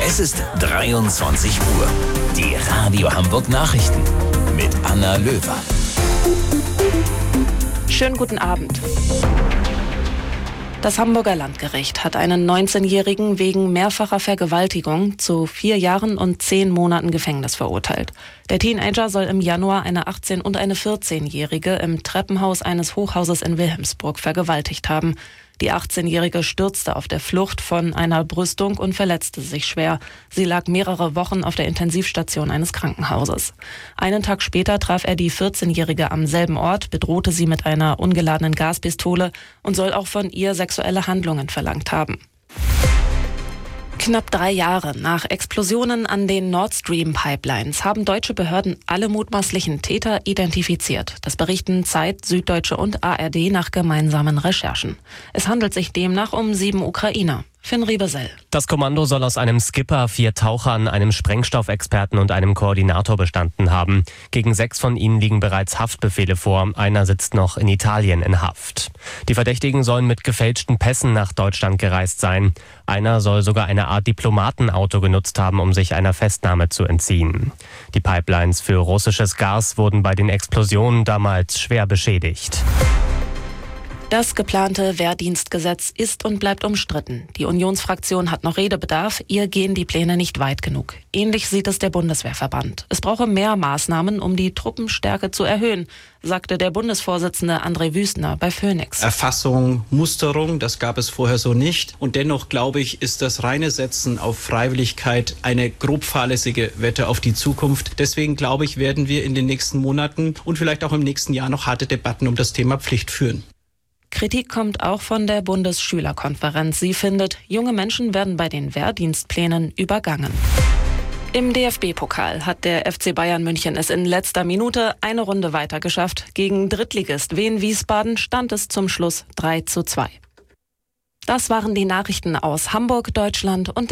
Es ist 23 Uhr. Die Radio Hamburg Nachrichten mit Anna Löwer. Schönen guten Abend. Das Hamburger Landgericht hat einen 19-Jährigen wegen mehrfacher Vergewaltigung zu 4 Jahren und 10 Monaten Gefängnis verurteilt. Der Teenager soll im Januar eine 18- und eine 14-Jährige im Treppenhaus eines Hochhauses in Wilhelmsburg vergewaltigt haben. Die 18-Jährige stürzte auf der Flucht von einer Brüstung und verletzte sich schwer. Sie lag mehrere Wochen auf der Intensivstation eines Krankenhauses. Einen Tag später traf er die 14-Jährige am selben Ort, bedrohte sie mit einer ungeladenen Gaspistole und soll auch von ihr sexuelle Handlungen verlangt haben. Knapp 3 Jahre nach Explosionen an den Nord Stream Pipelines haben deutsche Behörden alle mutmaßlichen Täter identifiziert. Das berichten Zeit, Süddeutsche und ARD nach gemeinsamen Recherchen. Es handelt sich demnach um 7 Ukrainer. Finn Riebesell. Das Kommando soll aus einem Skipper, 4 Tauchern, einem Sprengstoffexperten und einem Koordinator bestanden haben. Gegen 6 von ihnen liegen bereits Haftbefehle vor. Einer sitzt noch in Italien in Haft. Die Verdächtigen sollen mit gefälschten Pässen nach Deutschland gereist sein. Einer soll sogar eine Art Diplomatenauto genutzt haben, um sich einer Festnahme zu entziehen. Die Pipelines für russisches Gas wurden bei den Explosionen damals schwer beschädigt. Das geplante Wehrdienstgesetz ist und bleibt umstritten. Die Unionsfraktion hat noch Redebedarf, ihr gehen die Pläne nicht weit genug. Ähnlich sieht es der Bundeswehrverband. Es brauche mehr Maßnahmen, um die Truppenstärke zu erhöhen, sagte der Bundesvorsitzende André Wüstner bei Phoenix. Erfassung, Musterung, das gab es vorher so nicht. Und dennoch, glaube ich, ist das reine Setzen auf Freiwilligkeit eine grob fahrlässige Wette auf die Zukunft. Deswegen, glaube ich, werden wir in den nächsten Monaten und vielleicht auch im nächsten Jahr noch harte Debatten um das Thema Pflicht führen. Kritik kommt auch von der Bundesschülerkonferenz. Sie findet, junge Menschen werden bei den Wehrdienstplänen übergangen. Im DFB-Pokal hat der FC Bayern München es in letzter Minute eine Runde weiter geschafft. Gegen Drittligist Wien Wiesbaden stand es zum Schluss 3:2. Das waren die Nachrichten aus Hamburg, Deutschland und